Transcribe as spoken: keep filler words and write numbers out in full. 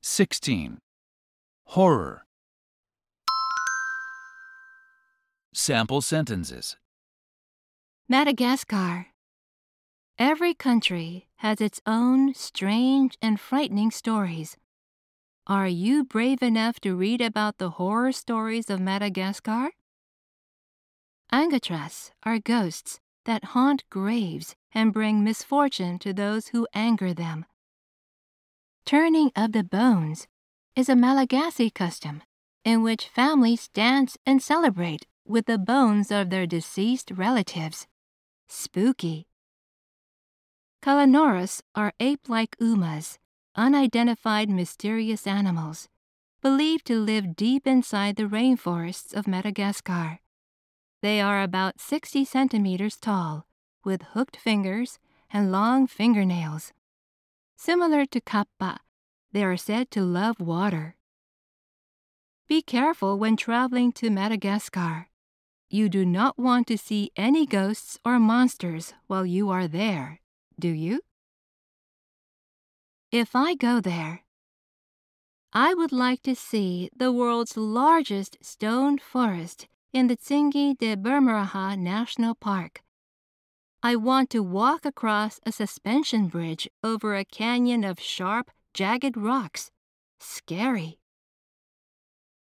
sixteen. Horror. Sample sentences. Madagascar. Every country has its own strange and frightening stories. Are you brave enough to read about the horror stories of Madagascar? Angatras are ghosts that haunt graves and bring misfortune to those who anger them. Turning of the bones is a Malagasy custom in which families dance and celebrate with the bones of their deceased relatives. Spooky. Kalanoras are ape-like umas, unidentified mysterious animals, believed to live deep inside the rainforests of Madagascar. They are about sixty centimeters tall, with hooked fingers and long fingernails. Similar to kappa, they are said to love water. Be careful when traveling to Madagascar. You do not want to see any ghosts or monsters while you are there, do you? If I go there, I would like to see the world's largest stone forest in the Tsingy de Bermeraha National Park. I want to walk across a suspension bridge over a canyon of sharp, jagged rocks. Scary.